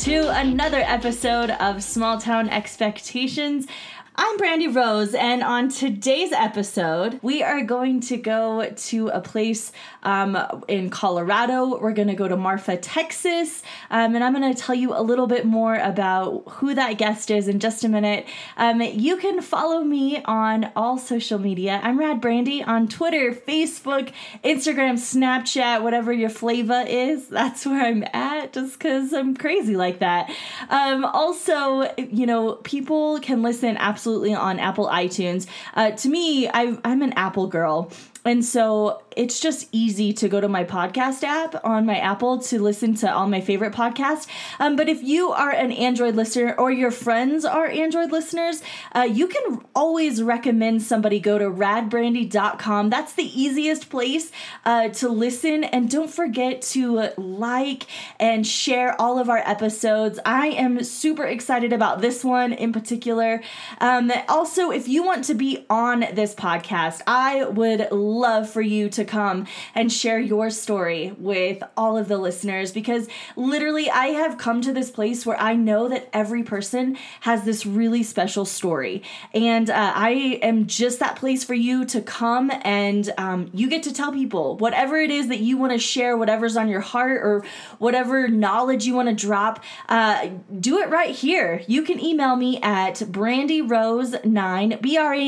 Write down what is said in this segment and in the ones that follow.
to another episode of Small Town Expectations. I'm Brandy Rose, and on today's episode, we are going to go to a place in Colorado. We're going to go to Marfa, Texas, and I'm going to tell you a little bit more about who that guest is in just a minute. You can follow me on all social media. I'm Rad Brandy on Twitter, Facebook, Instagram, Snapchat, whatever your flavor is. That's where I'm at, just because I'm crazy like that. Also, people can listen absolutely on Apple iTunes. To me, I'm an Apple girl. And so it's just easy to go to my podcast app on my Apple to listen to all my favorite podcasts. But if you are an Android listener or your friends are Android listeners, you can always recommend somebody go to radbrandy.com. That's the easiest place to listen. And don't forget to like and share all of our episodes. I am super excited about this one in particular. Also, if you want to be on this podcast, I would love for you to come and share your story with all of the listeners, because literally I have come to this place where I know that every person has this really special story, and I am just that place for you to come and you get to tell people whatever it is that you want to share, whatever's on your heart or whatever knowledge you want to drop. Do it right here. You can email me at brandyrose9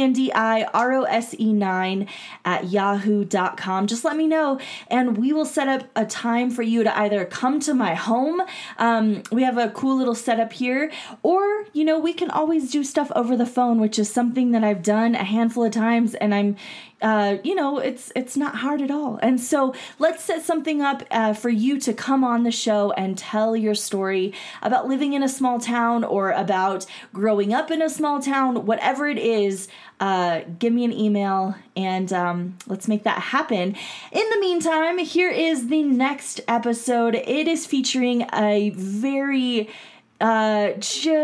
BRANDIROSE9 at yahoo.com. Just let me know, and we will set up a time for you to either come to my home. We have a cool little setup here, or, we can always do stuff over the phone, which is something that I've done a handful of times, and I'm it's not hard at all. And so let's set something up for you to come on the show and tell your story about living in a small town or about growing up in a small town, whatever it is. Give me an email and let's make that happen. In the meantime, here is the next episode. It is featuring a very I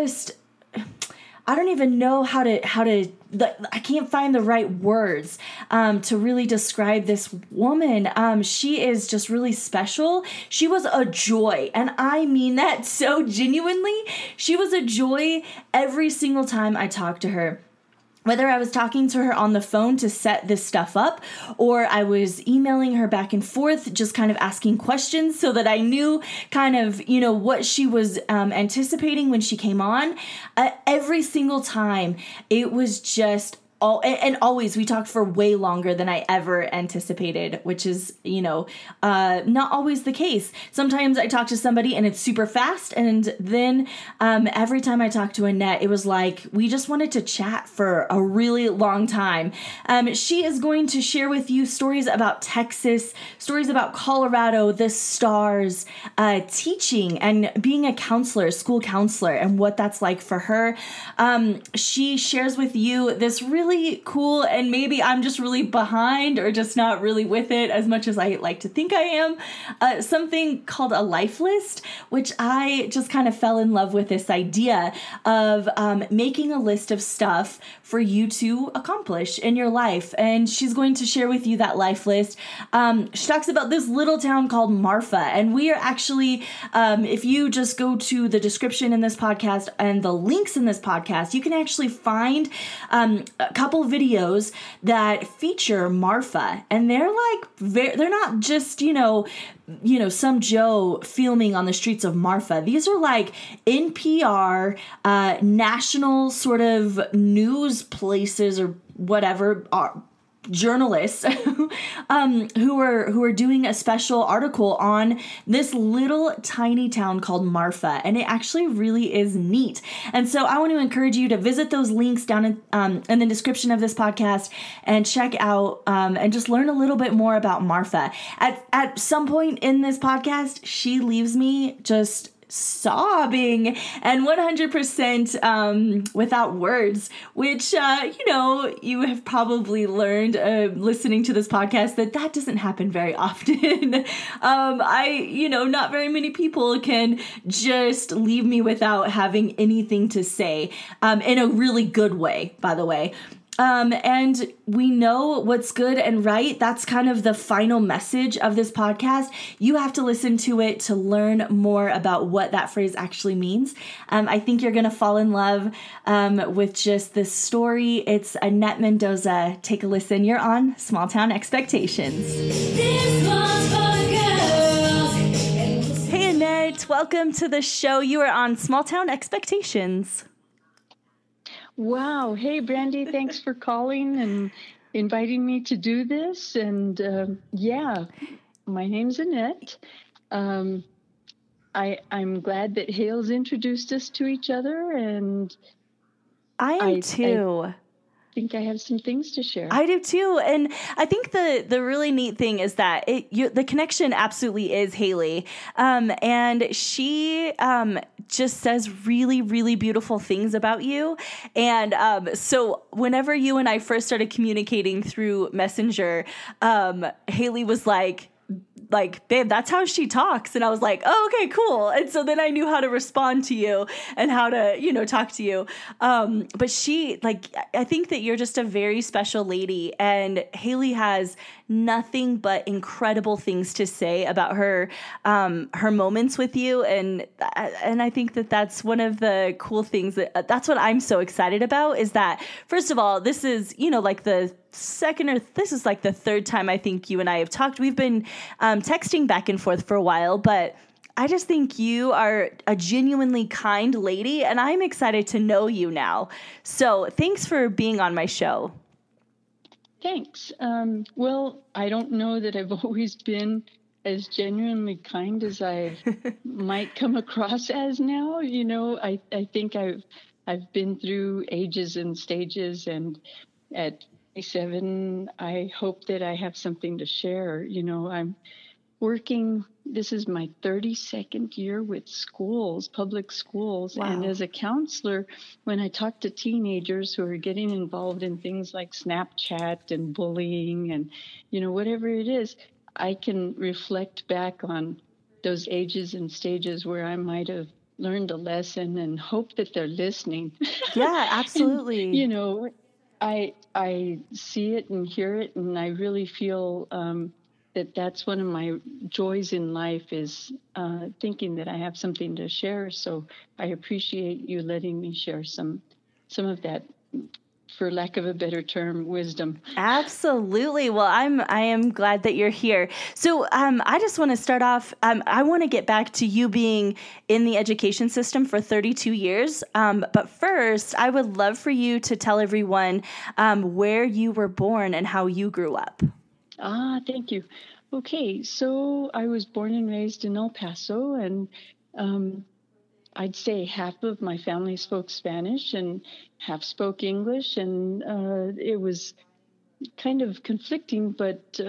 don't even know how to I can't find the right words to really describe this woman. She is just really special. She was a joy, and I mean that so genuinely. She was a joy every single time I talked to her. Whether I was talking to her on the phone to set this stuff up, or I was emailing her back and forth, just kind of asking questions so that I knew kind of, what she was anticipating when she came on. Every single time, it was just and always we talked for way longer than I ever anticipated, which is, not always the case. Sometimes I talk to somebody and it's super fast. And then every time I talked to Annette, it was like we just wanted to chat for a really long time. She is going to share with you stories about Texas, stories about Colorado, the stars, teaching and being a counselor, school counselor, and what that's like for her. She shares with you this really cool, and maybe I'm just really behind or just not really with it as much as I like to think I am, something called a life list, which I just kind of fell in love with this idea of making a list of stuff for you to accomplish in your life. And she's going to share with you that life list. She talks about this little town called Marfa, and we are actually, if you just go to the description in this podcast and the links in this podcast, you can actually find a couple videos that feature Marfa, and they're they're not just some Joe filming on the streets of Marfa. These are like NPR, national sort of news places or whatever, journalists who are doing a special article on this little tiny town called Marfa, and it actually really is neat. And so I want to encourage you to visit those links down in the description of this podcast and check out and just learn a little bit more about Marfa. At some point in this podcast, she leaves me just sobbing and 100% without words, which, you have probably learned listening to this podcast that doesn't happen very often. Not very many people can just leave me without having anything to say, in a really good way, by the way. And we know what's good and right. That's kind of the final message of this podcast. You have to listen to it to learn more about what that phrase actually means. I think you're going to fall in love with just this story. It's Annette Mendoza. Take a listen. You're on Small Town Expectations. Hey, Annette. Welcome to the show. You are on Small Town Expectations. Wow. Hey, Brandy, thanks for calling and inviting me to do this. And my name's Annette. I'm glad that Hale's introduced us to each other. And I am too. I think I have some things to share. I do too. And I think the really neat thing is that the connection absolutely is Haley. And she just says really, really beautiful things about you. And so whenever you and I first started communicating through Messenger, Haley was like, babe, that's how she talks. And I was like, oh, okay, cool. And so then I knew how to respond to you and how to, talk to you. But I think that you're just a very special lady. And Haley has nothing but incredible things to say about her moments with you. And I think that that's one of the cool things that's what I'm so excited about is that, first of all, this is, this is like the third time I think you and I have talked. We've been texting back and forth for a while, but I just think you are a genuinely kind lady, and I'm excited to know you now. So thanks for being on my show. Thanks. Well, I don't know that I've always been as genuinely kind as I might come across as now. I think I've been through ages and stages, and at 27, I hope that I have something to share. I'm working, this is my 32nd year with schools, public schools. Wow. And as a counselor, when I talk to teenagers who are getting involved in things like Snapchat and bullying and, whatever it is, I can reflect back on those ages and stages where I might have learned a lesson and hope that they're listening. Yeah, absolutely. And, I see it and hear it, and I really feel that's one of my joys in life is thinking that I have something to share. So I appreciate you letting me share some of that, for lack of a better term, wisdom. Absolutely. Well, I am glad that you're here. So I just want to start off. I want to get back to you being in the education system for 32 years. But first, I would love for you to tell everyone where you were born and how you grew up. Thank you. Okay, so I was born and raised in El Paso, and I'd say half of my family spoke Spanish and half spoke English, and it was kind of conflicting, but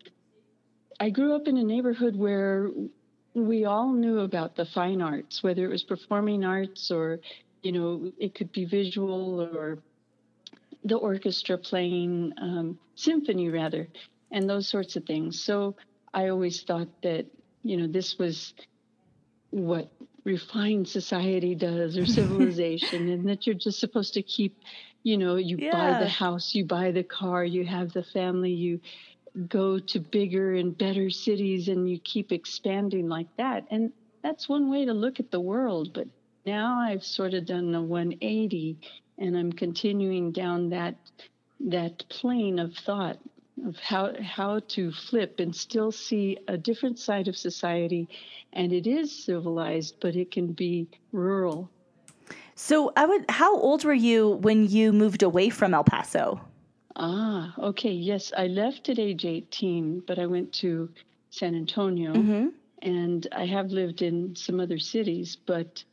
I grew up in a neighborhood where we all knew about the fine arts, whether it was performing arts or, it could be visual or the orchestra playing, symphony rather, and those sorts of things. So I always thought that, this was what refined society does, or civilization, and that you're just supposed to keep, buy the house, you buy the car, you have the family, you go to bigger and better cities, and you keep expanding like that. And that's one way to look at the world. But now I've sort of done a 180, and I'm continuing down that plane of thought of how to flip and still see a different side of society. And it is civilized, but it can be rural. So how old were you when you moved away from El Paso? Okay. Yes, I left at age 18, but I went to San Antonio, and I have lived in some other cities, but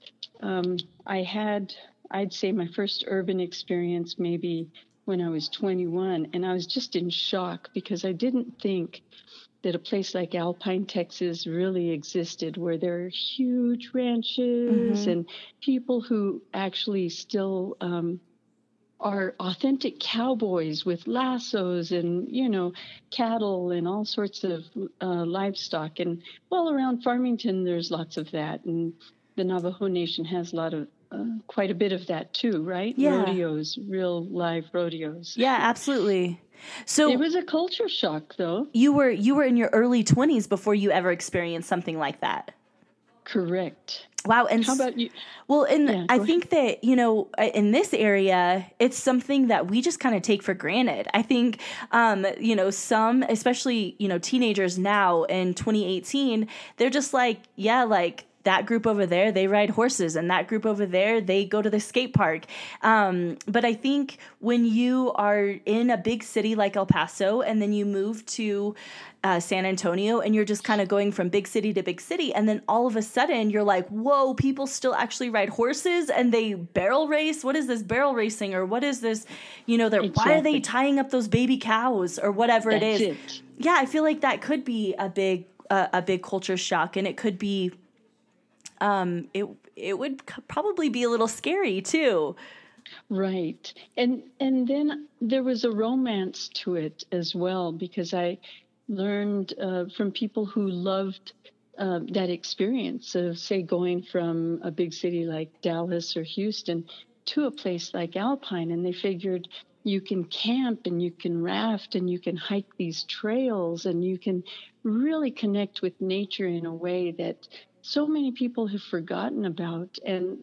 I'd say my first urban experience maybe when I was 21, and I was just in shock because I didn't think that a place like Alpine, Texas really existed, where there are huge ranches and people who actually still are authentic cowboys with lassos and, cattle and all sorts of livestock. And around Farmington, there's lots of that. And the Navajo Nation has a lot of quite a bit of that too, right? Yeah. Rodeos, real live rodeos. Yeah, absolutely. So It was a culture shock, though. you were in your early 20s before you ever experienced something like that. Correct. Wow. And How about you? well, and Yeah, I go think that, in this area, it's something that we just kind of take for granted. I think, some, especially, teenagers now in 2018, they're just like, yeah, like that group over there, they ride horses, and that group over there, they go to the skate park. But I think when you are in a big city like El Paso, and then you move to San Antonio, and you're just kind of going from big city to big city, and then all of a sudden you're like, whoa, people still actually ride horses and they barrel race. What is this barrel racing, or what is this? Exactly. Why are they tying up those baby cows, or whatever it is? It. Yeah, I feel like that could be a big culture shock, and it could be. It would probably be a little scary too. Right. And then there was a romance to it as well, because I learned from people who loved that experience of, say, going from a big city like Dallas or Houston to a place like Alpine, and they figured you can camp and you can raft and you can hike these trails and you can really connect with nature in a way that so many people have forgotten about, and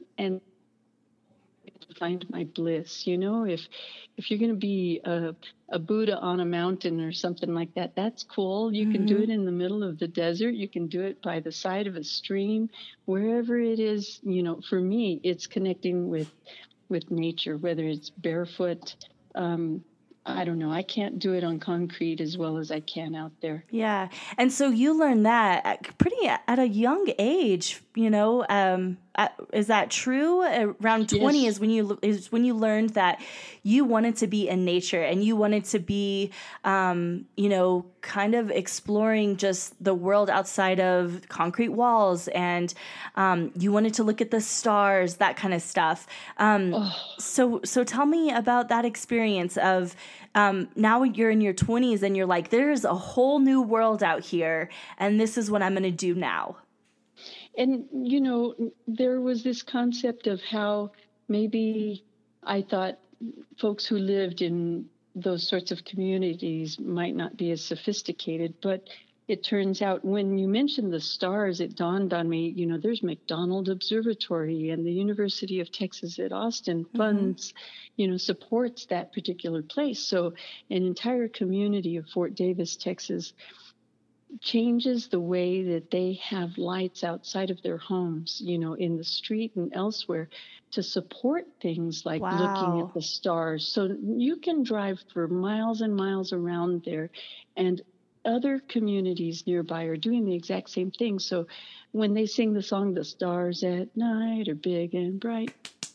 find my bliss. If you're going to be a Buddha on a mountain or something like that, that's cool. You can do it in the middle of the desert. You can do it by the side of a stream, wherever it is. For me, it's connecting with nature, whether it's barefoot. I don't know. I can't do it on concrete as well as I can out there. Yeah. And so you learned that at a young age, is that true? Around 20 Yes. is when you learned that you wanted to be in nature, and you wanted to be, kind of exploring just the world outside of concrete walls, and you wanted to look at the stars, that kind of stuff. So tell me about that experience of now you're in your 20s and you're like, there's a whole new world out here, and this is what I'm going to do now. And, there was this concept of how maybe I thought folks who lived in those sorts of communities might not be as sophisticated. But it turns out when you mentioned the stars, it dawned on me, there's McDonald Observatory, and the University of Texas at Austin funds, supports that particular place. So an entire community of Fort Davis, Texas, changes the way that they have lights outside of their homes, in the street and elsewhere, to support things like looking at the stars. So you can drive for miles and miles around there, and other communities nearby are doing the exact same thing. So when they sing the song, "The stars at night are big and bright."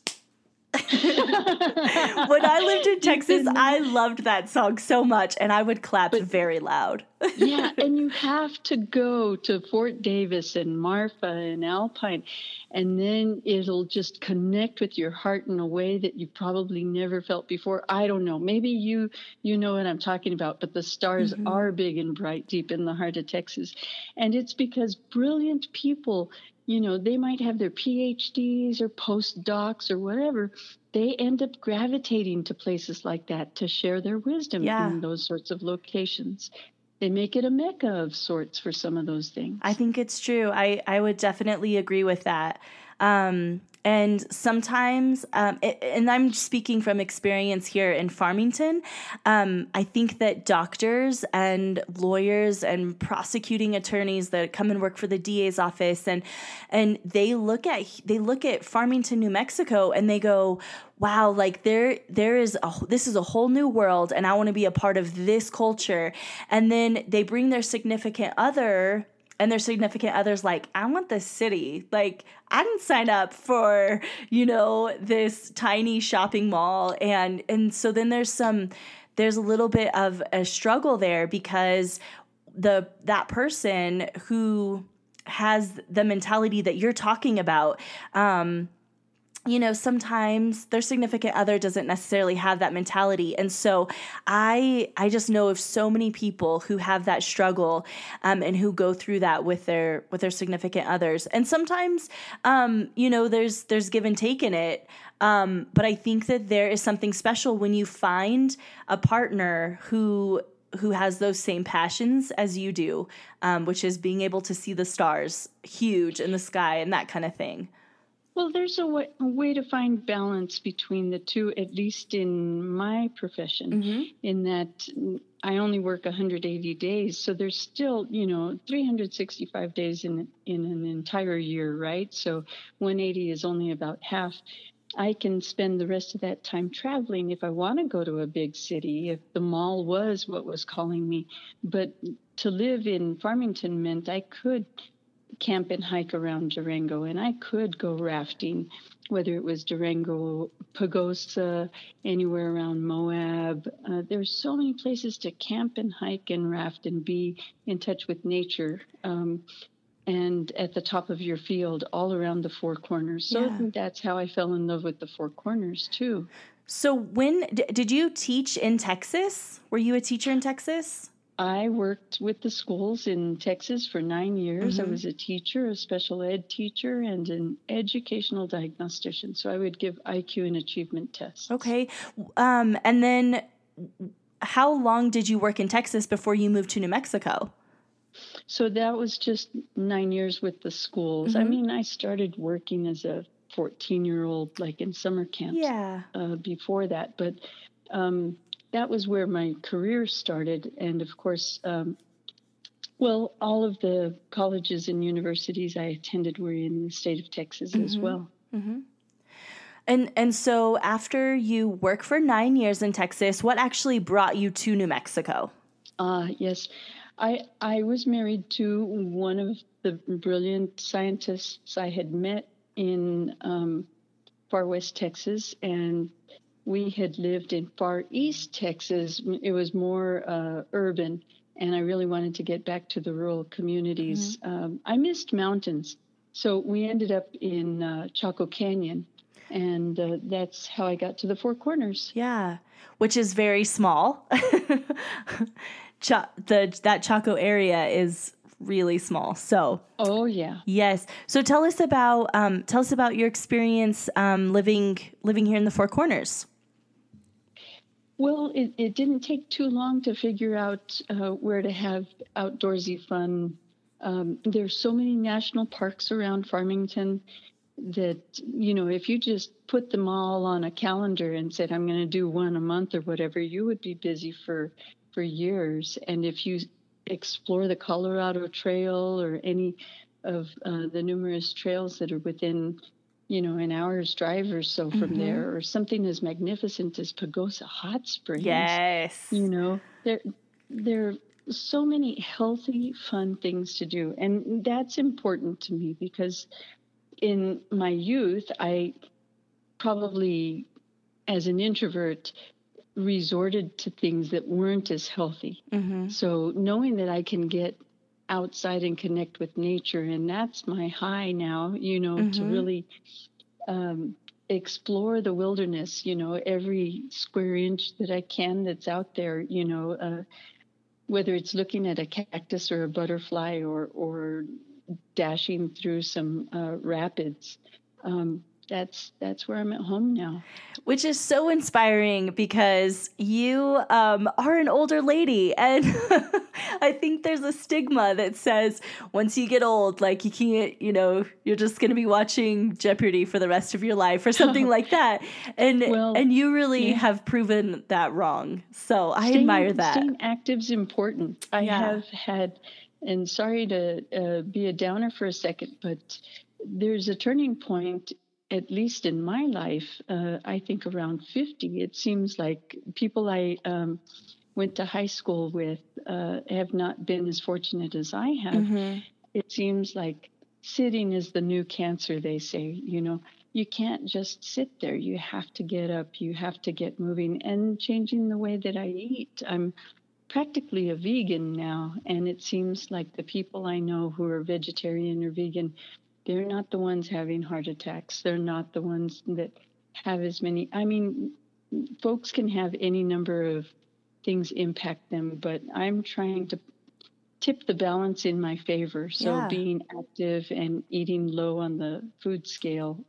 When I lived in Texas, I loved that song so much, and I would clap very loud. Yeah, and you have to go to Fort Davis and Marfa and Alpine, and then it'll just connect with your heart in a way that you probably never felt before. I don't know. Maybe you know what I'm talking about, but the stars are big and bright deep in the heart of Texas. And it's because brilliant people, they might have their PhDs or postdocs or whatever. They end up gravitating to places like that to share their wisdom in those sorts of locations. They make it a mecca of sorts for some of those things. I think it's true. I would definitely agree with that. And sometimes, and I'm speaking from experience here in Farmington, I think that doctors and lawyers and prosecuting attorneys that come and work for the DA's office, and they look at Farmington, New Mexico, and they go, wow, like this is a whole new world, and I want to be a part of this culture. And then they bring their significant other, and their significant other's like, I want this city. Like, I didn't sign up for, this tiny shopping mall. And so then there's a little bit of a struggle there, because that person who has the mentality that you're talking about, sometimes their significant other doesn't necessarily have that mentality. And so I just know of so many people who have that struggle, and who go through that with their significant others. And sometimes, there's give and take in it. But I think that there is something special when you find a partner who has those same passions as you do, which is being able to see the stars huge in the sky and that kind of thing. Well, there's a way to find balance between the two, at least in my profession, in that I only work 180 days. So there's still, 365 days in an entire year, right? So 180 is only about half. I can spend the rest of that time traveling if I want to go to a big city, if the mall was what was calling me. But to live in Farmington meant I could camp and hike around Durango, and I could go rafting, whether it was Durango, Pagosa, anywhere around Moab. There's so many places to camp and hike and raft and be in touch with nature, and at the top of your field all around the Four Corners. So I think that's how I fell in love with the Four Corners too. So when did you teach in Texas? Were you a teacher in Texas? I worked with the schools in Texas for 9 years. I was a teacher, a special ed teacher, and an educational diagnostician. So I would give IQ and achievement tests. Okay. And then how long did you work in Texas before you moved to New Mexico? So that was just 9 years with the schools. I mean, I started working as a 14-year-old, like in summer camps before that. But that was where my career started. And of course, all of the colleges and universities I attended were in the state of Texas as well. And so after you worked for 9 years in Texas, what actually brought you to New Mexico? Yes, I was married to one of the brilliant scientists I had met in far west Texas, and we had lived in far east Texas. It was more urban, and I really wanted to get back to the rural communities. I missed mountains, so we ended up in Chaco Canyon, and that's how I got to the Four Corners. Yeah, which is very small. That Chaco area is really small. So. Oh yeah. Yes. So tell us about your experience living here in the Four Corners. Well, it didn't take too long to figure out where to have outdoorsy fun. There's so many national parks around Farmington that, if you just put them all on a calendar and said, I'm going to do one a month or whatever, you would be busy for years. And if you explore the Colorado Trail or any of the numerous trails that are within an hour's drive or so from there, or something as magnificent as Pagosa Hot Springs. Yes. There are so many healthy, fun things to do. And that's important to me because in my youth, I probably, as an introvert, resorted to things that weren't as healthy. So knowing that I can get outside and connect with nature, and that's my high now, to really explore the wilderness, every square inch that I can that's out there, whether it's looking at a cactus or a butterfly or dashing through some rapids. That's where I'm at home now. Which is so inspiring because you are an older lady. And I think there's a stigma that says once you get old, like you can't, you're just going to be watching Jeopardy for the rest of your life or something like that. And you really have proven that wrong. So I admire that. Staying active is important. I have had, and sorry to be a downer for a second, but there's a turning point, at least in my life, I think around 50. It seems like people I went to high school with have not been as fortunate as I have. It seems like sitting is the new cancer, they say. You can't just sit there. You have to get up. You have to get moving and changing the way that I eat. I'm practically a vegan now, and it seems like the people I know who are vegetarian or vegan They're not the ones having heart attacks. They're not the ones that have as many. I mean, folks can have any number of things impact them, but I'm trying to tip the balance in my favor. So Yeah. being active and eating low on the food scale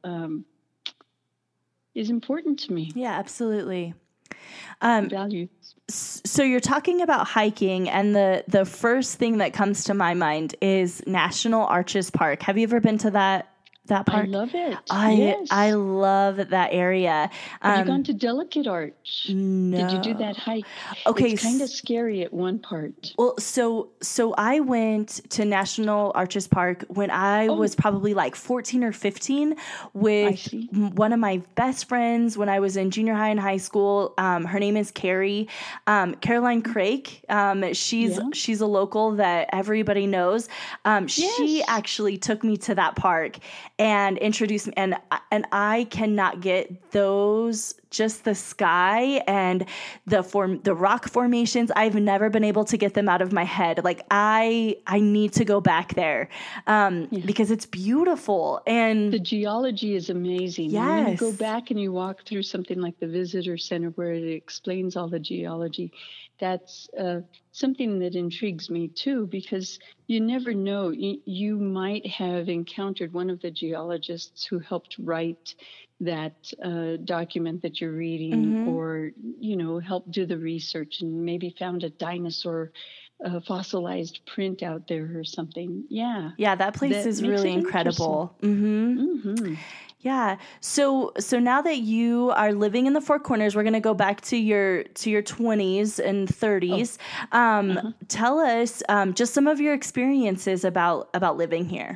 is important to me. Yeah, absolutely. Value. So you're talking about hiking, and the first thing that comes to my mind is National Arches Park. Have you ever been to that park? I love it. I Yes. love that area. Have you gone to Delicate Arch? No. Did you do that hike? Okay. It's kind of scary at one part. Well, so I went to National Arches Park when I was probably like 14 or 15 with one of my best friends when I was in junior high and high school. Her name is Carrie, Caroline Craig. She's a local that everybody knows. She actually took me to that park and introduced me, and I cannot get those, just the sky and the rock formations. I've never been able to get them out of my head. Like I need to go back there because it's beautiful, and the geology is amazing. Yes. And when you go back and you walk through something like the visitor center where it explains all the geology, that's something that intrigues me too, because you never know. You might have encountered one of the geologists who helped write that document that you're reading, or, help do the research and maybe found a dinosaur fossilized print out there or something. Yeah. Yeah, that place is really incredible. Yeah. So now that you are living in the Four Corners, we're going to go back to your 20s and 30s. Tell us just some of your experiences about living here.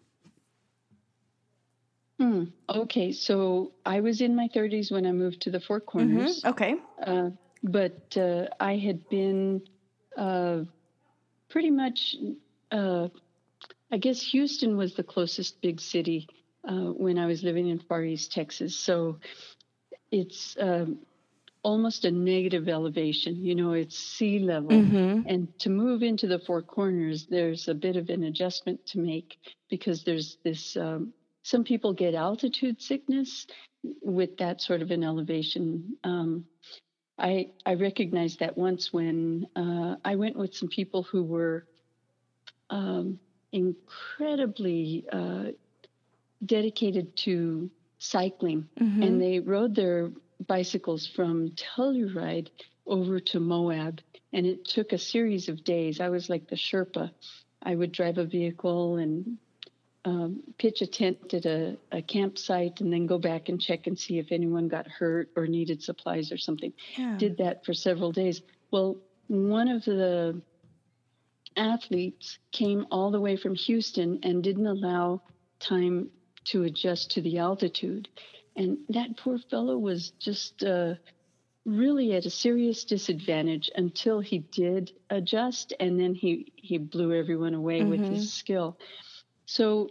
Okay, so I was in my 30s when I moved to the Four Corners. Okay. But I had been pretty much, I guess Houston was the closest big city when I was living in Far East Texas. So it's almost a negative elevation. It's sea level. And to move into the Four Corners, there's a bit of an adjustment to make, because there's this... some people get altitude sickness with that sort of an elevation. I recognized that once when I went with some people who were incredibly dedicated to cycling, and they rode their bicycles from Telluride over to Moab, and it took a series of days. I was like the Sherpa. I would drive a vehicle and pitch a tent at a campsite, and then go back and check and see if anyone got hurt or needed supplies or something. Yeah. Did that for several days. Well, one of the athletes came all the way from Houston and didn't allow time to adjust to the altitude. And that poor fellow was just really at a serious disadvantage until he did adjust, and then he blew everyone away with his skill. So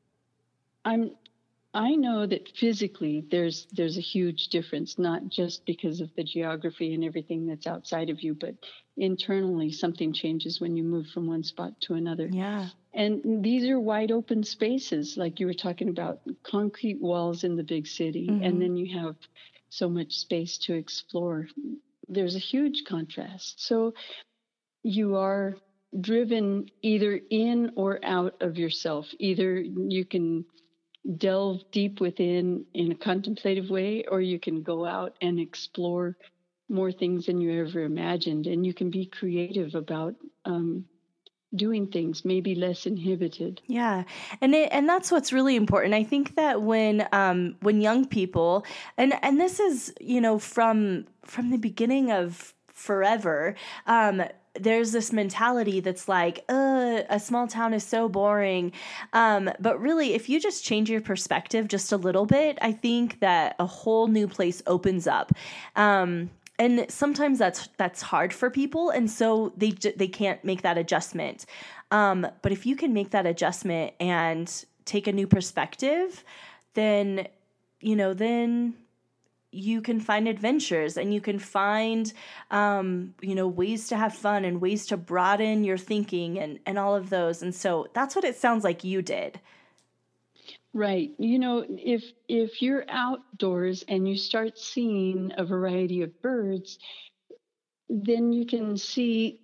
I know that physically there's a huge difference, not just because of the geography and everything that's outside of you, but internally something changes when you move from one spot to another. Yeah. And these are wide open spaces, like you were talking about, concrete walls in the big city, and then you have so much space to explore. There's a huge contrast. So you are driven either in or out of yourself. Either you can delve deep within in a contemplative way, or you can go out and explore more things than you ever imagined. And you can be creative about doing things, maybe less inhibited. Yeah. And that's what's really important. I think that when young people, and this is, from the beginning of forever, there's this mentality that's like, a small town is so boring. But really, if you just change your perspective just a little bit, I think that a whole new place opens up. And sometimes that's hard for people, and so they can't make that adjustment. But if you can make that adjustment and take a new perspective, then you can find adventures, and you can find, ways to have fun and ways to broaden your thinking and all of those. And so that's what it sounds like you did. Right. If you're outdoors and you start seeing a variety of birds, then you can see,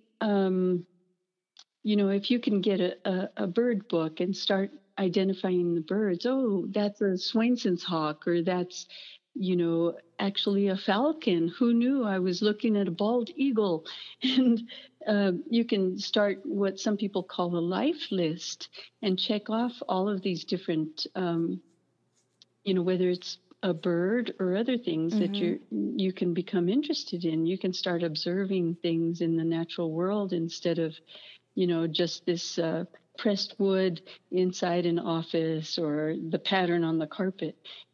if you can get a bird book and start identifying the birds. Oh, that's a Swainson's hawk, or that's, actually a falcon. Who knew? I was looking at a bald eagle. And you can start what some people call a life list and check off all of these different, whether it's a bird or other things that you can become interested in. You can start observing things in the natural world instead of, just this pressed wood inside an office or the pattern on the carpet.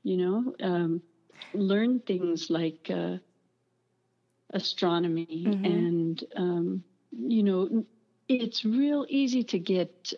Learn things like astronomy, and it's real easy to get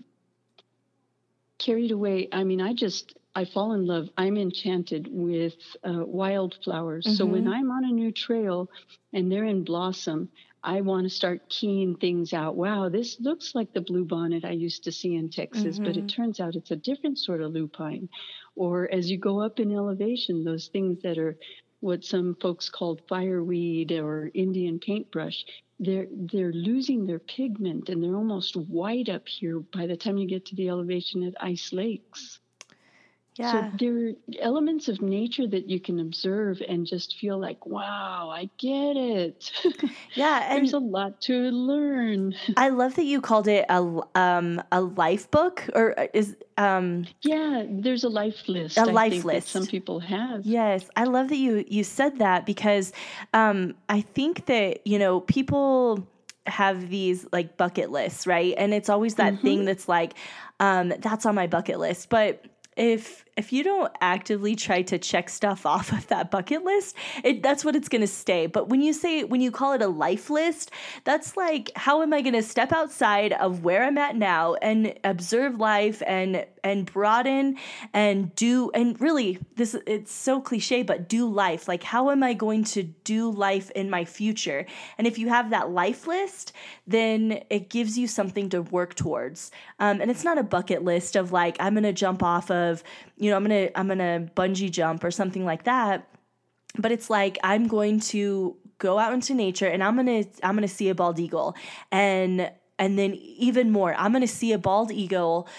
carried away. I mean, I fall in love. I'm enchanted with wildflowers. So when I'm on a new trail and they're in blossom, I want to start keying things out. Wow, this looks like the bluebonnet I used to see in Texas, but it turns out it's a different sort of lupine. Or as you go up in elevation, those things that are what some folks called fireweed or Indian paintbrush, they're losing their pigment and they're almost white up here by the time you get to the elevation at Ice Lakes. Yeah. So there are elements of nature that you can observe and just feel like, wow, I get it. Yeah, and there's a lot to learn. I love that you called it a life book, or is yeah, there's a life list. A I life think list that some people have. Yes, I love that you said that, because I think that people have these like bucket lists, right? And it's always that thing that's like that's on my bucket list, but if you don't actively try to check stuff off of that bucket list, that's what it's going to stay. But when you call it a life list, that's like, how am I going to step outside of where I'm at now and observe life and broaden and do, and really it's so cliche, but do life. Like, how am I going to do life in my future? And if you have that life list, then it gives you something to work towards. And it's not a bucket list of like, I'm going to jump off of, I'm going to bungee jump or something like that. But it's like, I'm going to go out into nature and I'm going to see a bald eagle, and then even more, I'm going to see a bald eagle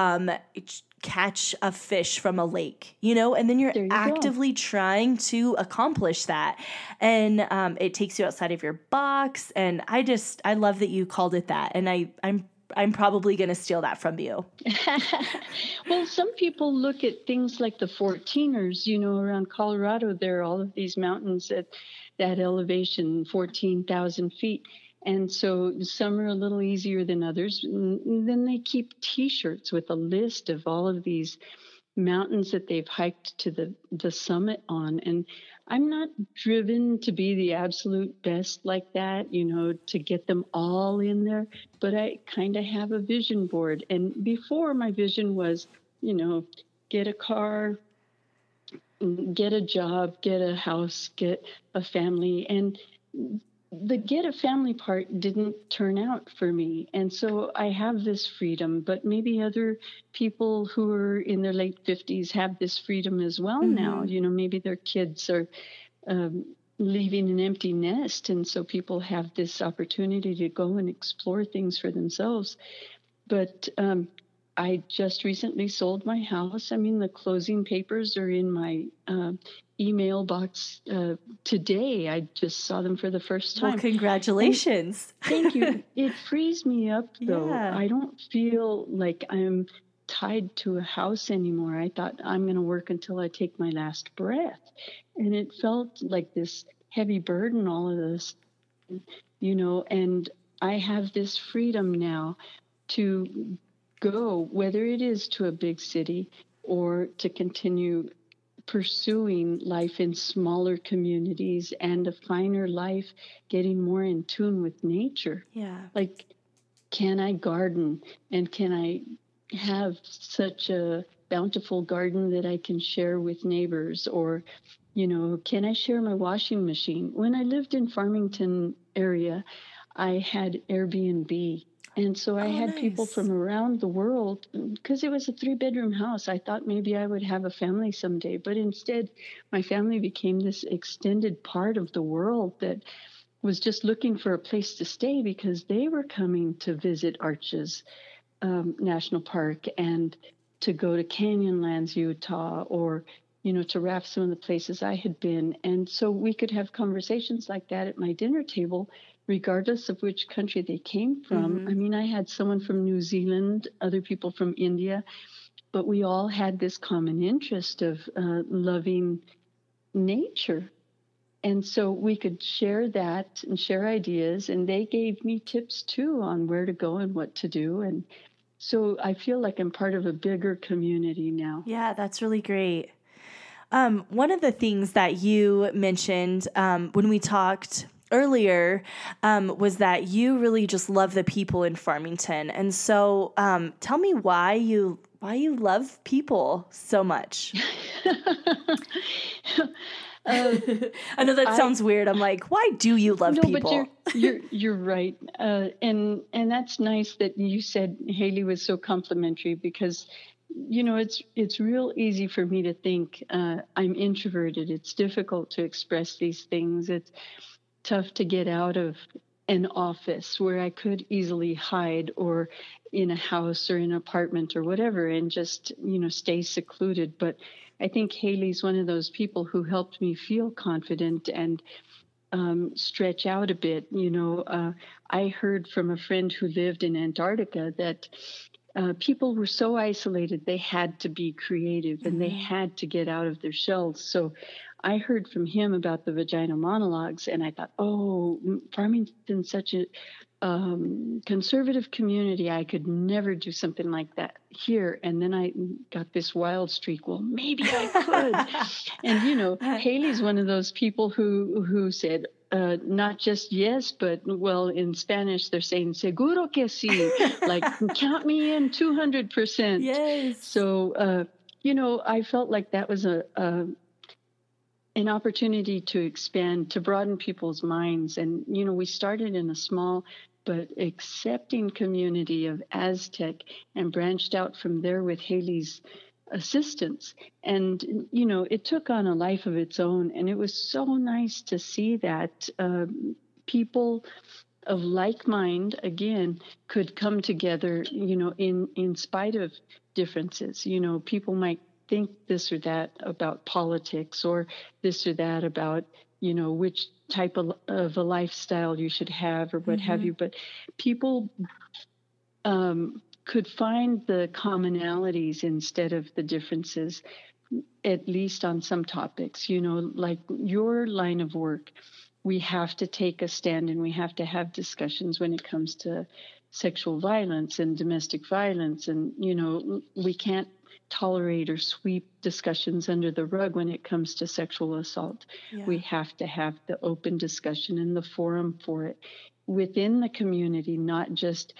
catch a fish from a lake, and then you're actively trying to accomplish that. And it takes you outside of your box. And I love that you called it that. And I'm probably going to steal that from you. Well, some people look at things like the 14ers, around Colorado. There are all of these mountains at that elevation, 14,000 feet. And so some are a little easier than others. And then they keep T-shirts with a list of all of these mountains that they've hiked to the summit on. And I'm not driven to be the absolute best like that, to get them all in there, but I kind of have a vision board. And before, my vision was, get a car, get a job, get a house, get a family. And the get a family part didn't turn out for me. And so I have this freedom, but maybe other people who are in their late 50s have this freedom as well now. Maybe their kids are leaving an empty nest. And so people have this opportunity to go and explore things for themselves. But I just recently sold my house. I mean, the closing papers are in my email box today. I just saw them for the first time. Well, congratulations. Thank you. It frees me up, though. Yeah. I don't feel like I'm tied to a house anymore. I thought, I'm going to work until I take my last breath. And it felt like this heavy burden, all of this, and I have this freedom now to go, whether it is to a big city or to continue pursuing life in smaller communities and a finer life, getting more in tune with nature. Yeah. Like, can I garden, and can I have such a bountiful garden that I can share with neighbors? Or, can I share my washing machine? When I lived in Farmington area, I had Airbnb. And so I had people nice. from around the world because it was a 3-bedroom house. I thought maybe I would have a family someday, but instead, my family became this extended part of the world that was just looking for a place to stay because they were coming to visit Arches National Park and to go to Canyonlands, Utah, or to raft some of the places I had been. And so we could have conversations like that at my dinner table, regardless of which country they came from. I mean, I had someone from New Zealand, other people from India, but we all had this common interest of loving nature. And so we could share that and share ideas. And they gave me tips too on where to go and what to do. And so I feel like I'm part of a bigger community now. Yeah, that's really great. One of the things that you mentioned when we talked earlier was that you really just love the people in Farmington. And so tell me why you love people so much. I know that sounds weird. I'm like, why do you love people? But you're right, and that's nice that you said Haley was so complimentary because it's real easy for me to think I'm introverted. It's difficult to express these things. It's tough to get out of an office where I could easily hide, or in a house or in an apartment or whatever, and just stay secluded. But I think Haley's one of those people who helped me feel confident and stretch out a bit. I heard from a friend who lived in Antarctica that people were so isolated they had to be creative and they had to get out of their shells. So I heard from him about the vagina monologues, and I thought, oh, Farmington's such a conservative community. I could never do something like that here. And then I got this wild streak. Well, maybe I could. And Haley's one of those people who said, not just yes, but well, in Spanish they're saying seguro que sí, like count me in 200%. Yes. So I felt like that was an opportunity to expand, to broaden people's minds. And we started in a small but accepting community of Aztec and branched out from there with Haley's assistance. And, it took on a life of its own. And it was so nice to see that people of like mind, again, could come together, in spite of differences. People might think this or that about politics, or this or that about, which type of a lifestyle you should have, or what have you. But people could find the commonalities instead of the differences, at least on some topics. Like your line of work, we have to take a stand and we have to have discussions when it comes to sexual violence and domestic violence. And, we can't tolerate or sweep discussions under the rug when it comes to sexual assault. Yeah. We have to have the open discussion and the forum for it within the community, not just,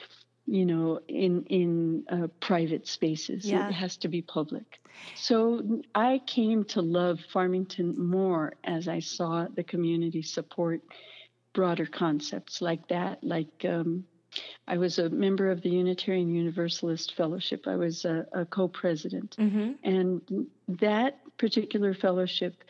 in private spaces. Yeah. It has to be public. So I came to love Farmington more as I saw the community support broader concepts like that, like I was a member of the Unitarian Universalist Fellowship. I was a co-president. And that particular fellowship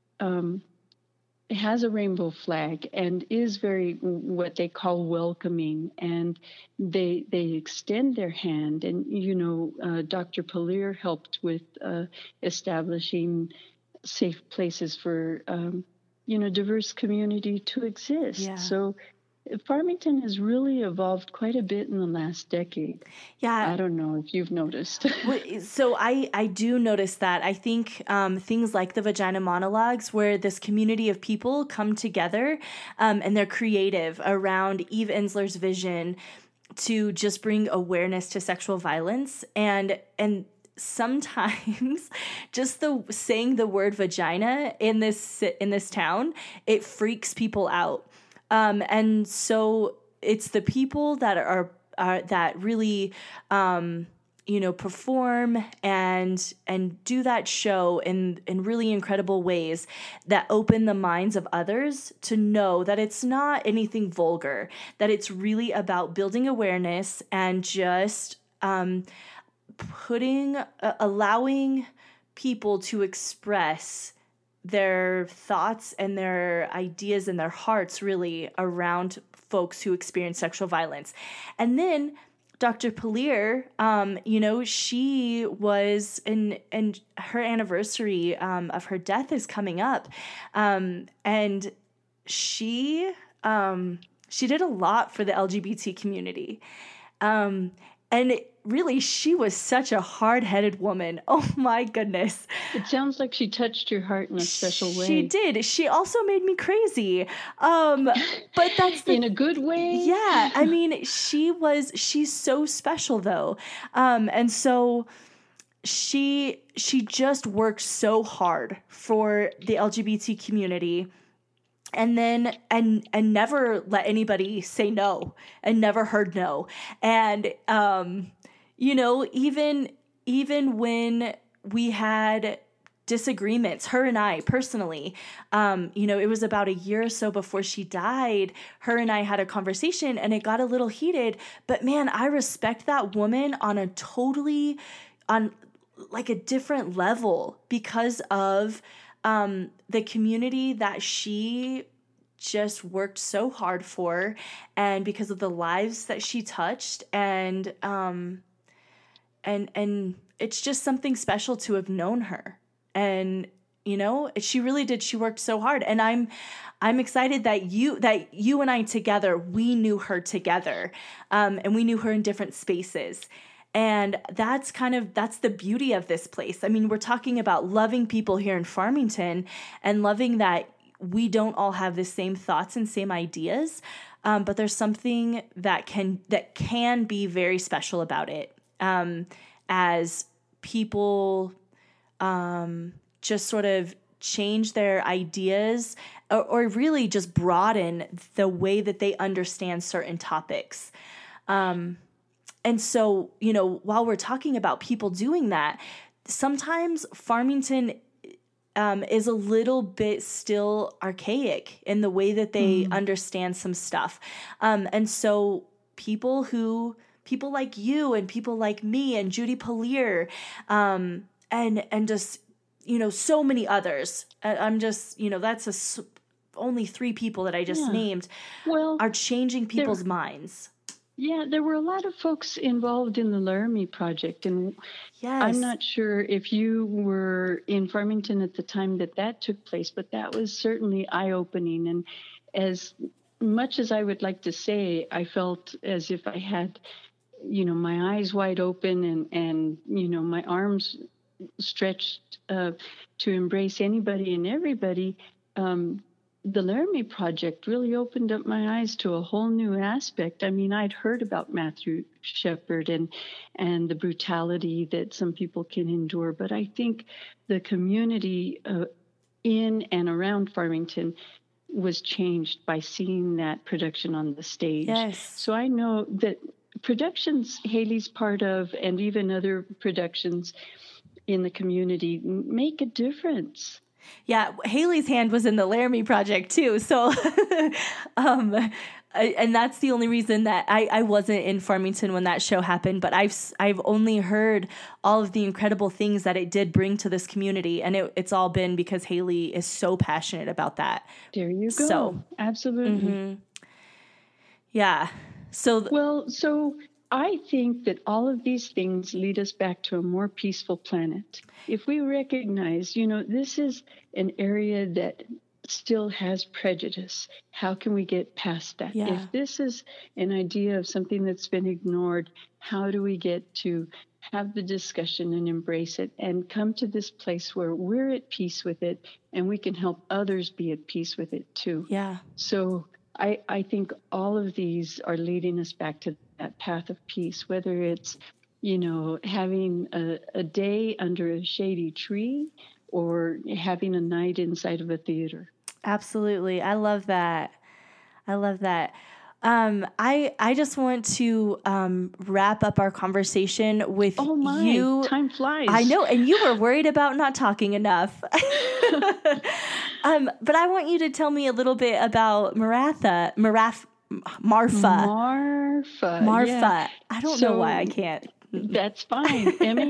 has a rainbow flag and is very what they call welcoming. And they extend their hand. And, Dr. Palir helped with establishing safe places for, diverse community to exist. Yeah. So Farmington has really evolved quite a bit in the last decade. Yeah. I don't know if you've noticed. So I do notice that. I think things like the Vagina Monologues, where this community of people come together and they're creative around Eve Ensler's vision to just bring awareness to sexual violence. And sometimes just saying the word vagina in this town, it freaks people out. And so it's the people that are that really perform and do that show in really incredible ways that open the minds of others to know that it's not anything vulgar, that it's really about building awareness and just allowing people to express their thoughts and their ideas and their hearts really around folks who experience sexual violence. And then Dr. Palier, she was and her anniversary of her death is coming up. And she did a lot for the LGBT community. And really, she was such a hard-headed woman. Oh my goodness. It sounds like she touched your heart in a special way. She did. She also made me crazy. But that's in a good way. Yeah. I mean, she's so special though. And so she just worked so hard for the LGBT community. And then, and never let anybody say no, and never heard no. And, even when we had disagreements, her and I personally, it was about a year or so before she died, her and I had a conversation and it got a little heated, but man, I respect that woman on a different level because of the community that she just worked so hard for, and because of the lives that she touched, and it's just something special to have known her. And she really did. She worked so hard, and I'm excited that you and I together, we knew her together, and we knew her in different spaces. And that's the beauty of this place. I mean, we're talking about loving people here in Farmington and loving that we don't all have the same thoughts and same ideas, but there's something that can be very special about it, as people just sort of change their ideas or really just broaden the way that they understand certain topics. And so, while we're talking about people doing that, sometimes Farmington is a little bit still archaic in the way that they understand some stuff. And so people like you and people like me and Judy Palier, and just, so many others. I'm just, that's only 3 people that I just named, are changing people's minds. Yeah, there were a lot of folks involved in the Laramie Project, and yes. I'm not sure if you were in Farmington at the time that took place, but that was certainly eye-opening. And as much as I would like to say, I felt as if I had, my eyes wide open and my arms stretched to embrace anybody and everybody. The Laramie Project really opened up my eyes to a whole new aspect. I mean, I'd heard about Matthew Shepard and the brutality that some people can endure, but I think the community in and around Farmington was changed by seeing that production on the stage. Yes. So I know that productions Haley's part of, and even other productions in the community, make a difference. Yeah, Haley's hand was in the Laramie Project too. So, and that's the only reason that I wasn't in Farmington when that show happened. But I've only heard all of the incredible things that it did bring to this community, and it's all been because Haley is so passionate about that. There you go. So, absolutely. Mm-hmm. Yeah. So I think that all of these things lead us back to a more peaceful planet. If we recognize, this is an area that still has prejudice, how can we get past that? Yeah. If this is an idea of something that's been ignored, how do we get to have the discussion and embrace it and come to this place where we're at peace with it and we can help others be at peace with it too? Yeah. So I think all of these are leading us back to that path of peace, whether it's, having a day under a shady tree or having a night inside of a theater. Absolutely. I love that. I just want to wrap up our conversation with Oh my, you. time flies. I know, and you were worried about not talking enough. But I want you to tell me a little bit about Martha. Marfa. Yeah. I don't know why I can't. That's fine.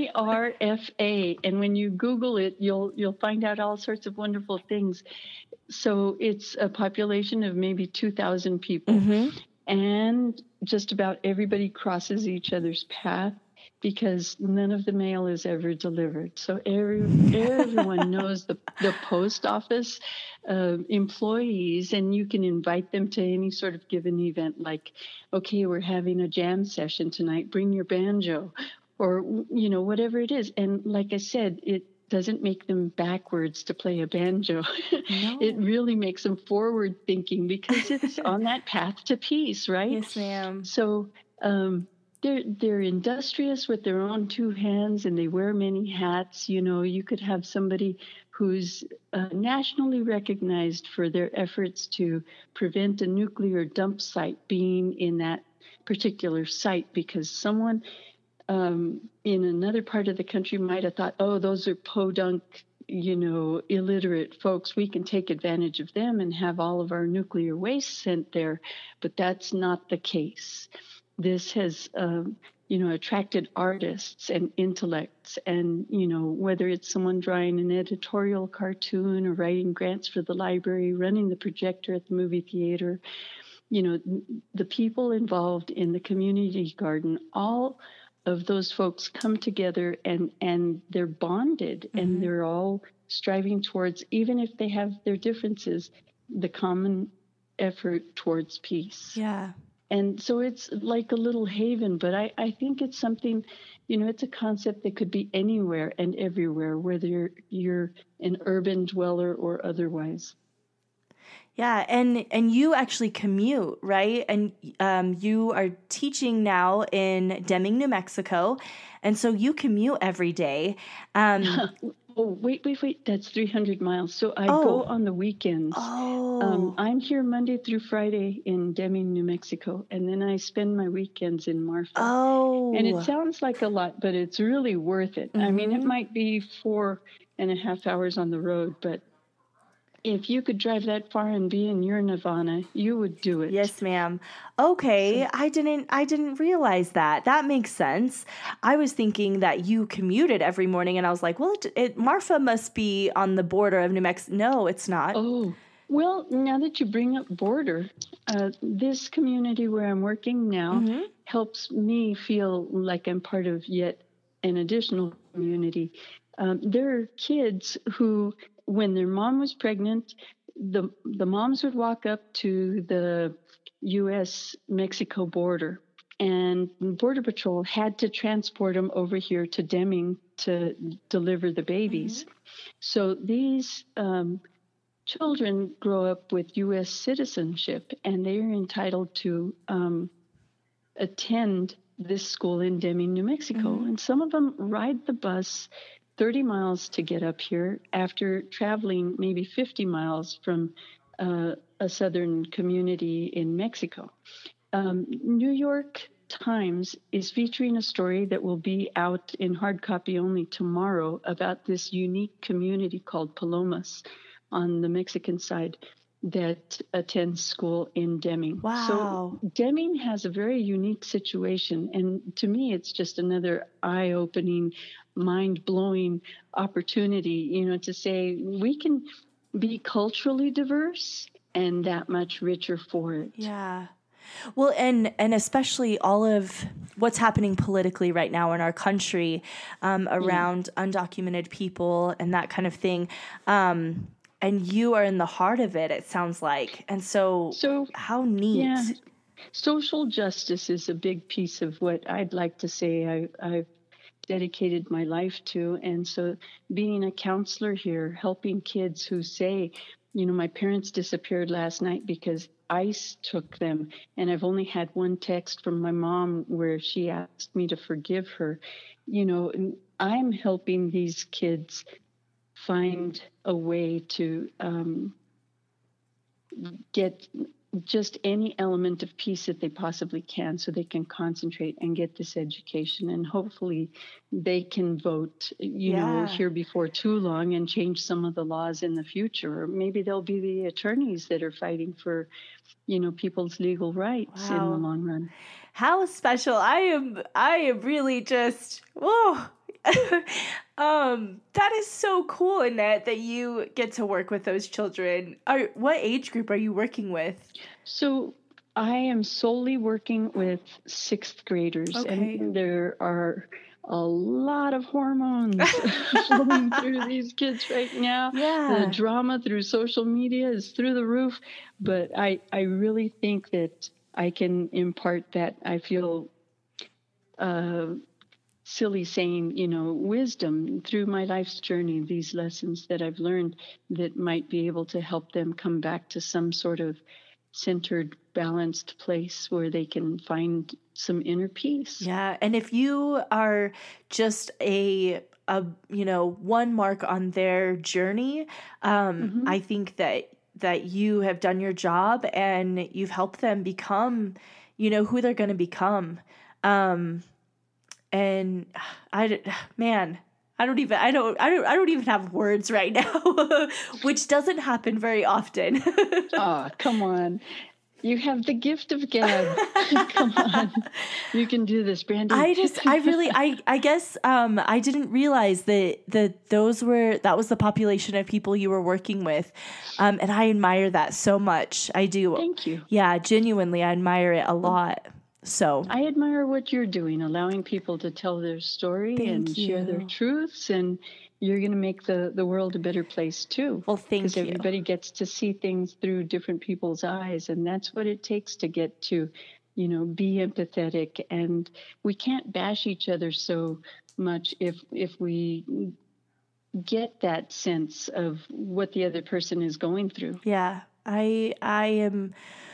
Marfa. And when you Google it, you'll find out all sorts of wonderful things. So it's a population of maybe 2,000 people. Mm-hmm. And just about everybody crosses each other's path because none of the mail is ever delivered. So everyone knows the post office employees, and you can invite them to any sort of given event, like, okay, we're having a jam session tonight, bring your banjo, or, whatever it is. And like I said, it doesn't make them backwards to play a banjo. No. It really makes them forward thinking because it's on that path to peace, right? Yes, ma'am. So they're industrious with their own two hands, and they wear many hats. You could have somebody who's nationally recognized for their efforts to prevent a nuclear dump site being in that particular site because someone in another part of the country might have thought, oh, those are podunk, illiterate folks. We can take advantage of them and have all of our nuclear waste sent there. But that's not the case. This has, attracted artists and intellects, and, whether it's someone drawing an editorial cartoon or writing grants for the library, running the projector at the movie theater, the people involved in the community garden, all of those folks come together and they're bonded, mm-hmm. and they're all striving towards, even if they have their differences, the common effort towards peace. Yeah. And so it's like a little haven, but I think it's something, it's a concept that could be anywhere and everywhere, whether you're an urban dweller or otherwise. Yeah, and you actually commute, right? And you are teaching now in Deming, New Mexico, and so you commute every day. Oh, wait. That's 300 miles. So I go on the weekends. Oh. I'm here Monday through Friday in Deming, New Mexico, and then I spend my weekends in Marfa. Oh. And it sounds like a lot, but it's really worth it. Mm-hmm. I mean, it might be 4.5 hours on the road, but if you could drive that far and be in your nirvana, you would do it. Yes, ma'am. Okay, so, I didn't realize that. That makes sense. I was thinking that you commuted every morning, and I was like, well, Marfa must be on the border of New Mexico. No, it's not. Oh, well, now that you bring up border, this community where I'm working now mm-hmm. helps me feel like I'm part of yet an additional community. There are kids who, when their mom was pregnant, the moms would walk up to the U.S.-Mexico border, and Border Patrol had to transport them over here to Deming to deliver the babies. Mm-hmm. So these children grow up with U.S. citizenship, and they are entitled to attend this school in Deming, New Mexico. Mm-hmm. And some of them ride the bus 30 miles to get up here after traveling maybe 50 miles from a southern community in Mexico. New York Times is featuring a story that will be out in hard copy only tomorrow about this unique community called Palomas on the Mexican side that attends school in Deming. Wow. So Deming has a very unique situation. And to me, it's just another eye-opening, mind-blowing opportunity, to say we can be culturally diverse and that much richer for it. Yeah. Well, and especially all of what's happening politically right now in our country around undocumented people and that kind of thing. And you are in the heart of it, it sounds like. And so how neat. Yeah. Social justice is a big piece of what I'd like to say I've dedicated my life to. And so being a counselor here, helping kids who say, my parents disappeared last night because ICE took them. And I've only had one text from my mom where she asked me to forgive her. I'm helping these kids find a way to get just any element of peace that they possibly can, so they can concentrate and get this education, and hopefully they can vote, here before too long and change some of the laws in the future. Or maybe they'll be the attorneys that are fighting for, people's legal rights in the long run. How special. I am really just, whoa. That is so cool, Annette, that you get to work with those children. What age group are you working with? So I am solely working with 6th graders, and there are a lot of hormones flowing through these kids right now. Yeah. The drama through social media is through the roof, but I really think that I can impart that. I feel silly saying, wisdom through my life's journey, these lessons that I've learned that might be able to help them come back to some sort of centered, balanced place where they can find some inner peace. Yeah. And if you are just a one mark on their journey, I think that you have done your job and you've helped them become, who they're going to become. And I don't even have words right now, which doesn't happen very often. Oh, come on. You have the gift of gab. Come on. You can do this, Brandy. I guess I didn't realize that that was the population of people you were working with. And I admire that so much. I do. Thank you. Yeah, genuinely, I admire it a lot. So I admire what you're doing, allowing people to tell their story share their truths, and you're going to make the world a better place too. Well, thank you. Because everybody gets to see things through different people's eyes, and that's what it takes to get to, be empathetic. And we can't bash each other so much if we get that sense of what the other person is going through. Yeah, I am.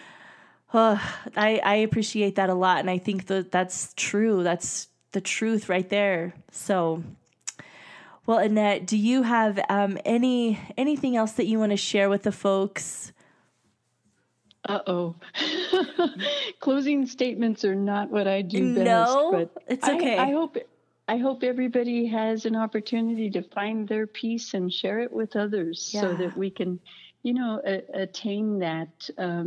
I appreciate that a lot, and I think that's true. That's the truth right there. So, well, Annette, do you have anything else that you want to share with the folks? Closing statements are not what I do best. No, but it's okay. I hope everybody has an opportunity to find their peace and share it with others, so that we can, attain that.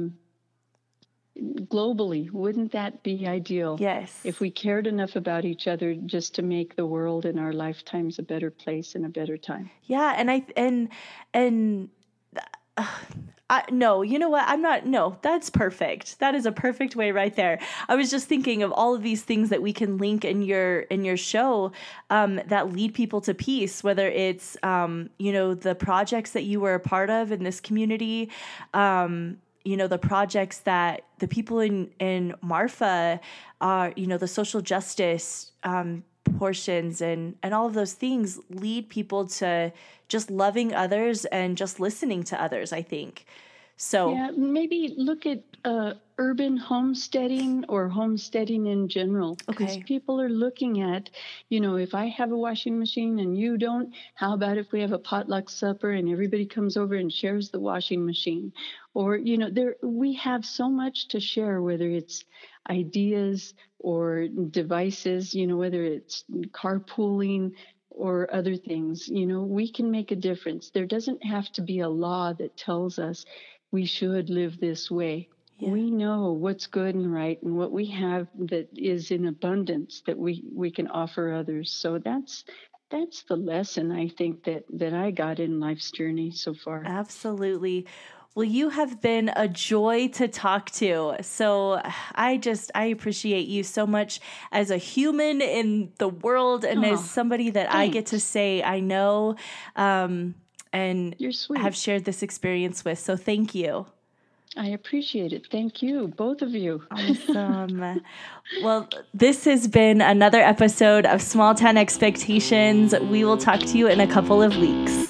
Globally, wouldn't that be ideal? Yes. If we cared enough about each other just to make the world in our lifetimes a better place and a better time. Yeah, no, you know what? No, that's perfect. That is a perfect way right there. I was just thinking of all of these things that we can link in your show that lead people to peace, whether it's, the projects that you were a part of in this community, the projects that the people in Marfa are, the social justice portions and all of those things lead people to just loving others and just listening to others, I think. So yeah, maybe look at urban homesteading or homesteading in general. Because people are looking at, if I have a washing machine and you don't, how about if we have a potluck supper and everybody comes over and shares the washing machine? Or, we have so much to share, whether it's ideas or devices, whether it's carpooling or other things, we can make a difference. There doesn't have to be a law that tells us we should live this way. Yeah. We know what's good and right and what we have that is in abundance that we can offer others. So that's the lesson I think that I got in life's journey so far. Absolutely. Well, you have been a joy to talk to. So I appreciate you so much as a human in the world and as somebody that I get to say I know and you're sweet. Have shared this experience with. So thank you. I appreciate it. Thank you, both of you. Awesome. Well, this has been another episode of Small Town Expectations. We will talk to you in a couple of weeks.